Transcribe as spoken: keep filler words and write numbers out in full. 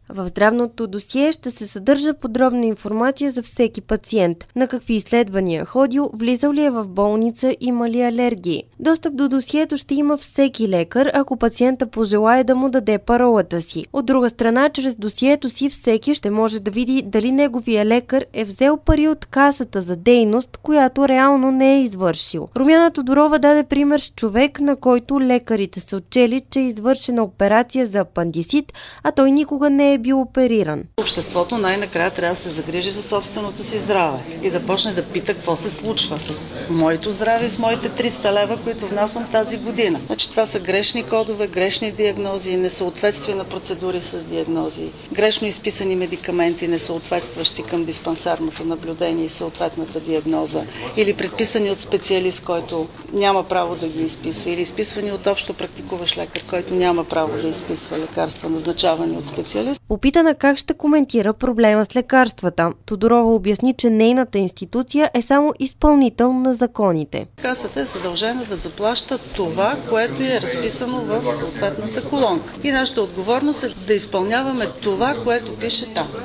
В здравното досие ще се съдържа подробна информация за всеки пациент. На какви изследвания е ходил, влизал ли е в болница, има ли алергии. Достъп до досието ще има всеки лекар, ако пациента пожелае да му даде паролата си. От друга страна, чрез досието си всеки ще може да види дали неговия лекар е взел пари от касата за дейност, която реално не е извършил. Румяна Тодорова даде пример с човек, на който лекарите са отчели, че е извършена операция за апандисит, а той никога не е бил опериран. Обществото най-накрая трябва да се загрижи за собственото си здраве и да почне да пита какво се случва с моето здраве и с моите триста лева, които внасям тази година. Значи това са грешни кодове, грешни диагнози, несъответствие на процедури с диагнози, грешно изписани медикаменти, несъответстващи към диспансерното наблюдение и съответната диагноза, или предписани от специалист, който няма право да ги изписва, или изписвани от общо практикуващ лекар, който няма право да изписва лекарства, назначавани от специалист. Попитана как ще коментира проблема с лекарствата, Тодорова обясни, че нейната институция е само изпълнител на законите. Касата е задължена да заплаща това, което е разписано в съответната колонка. И нашата отговорност е да изпълняваме това, което пише там.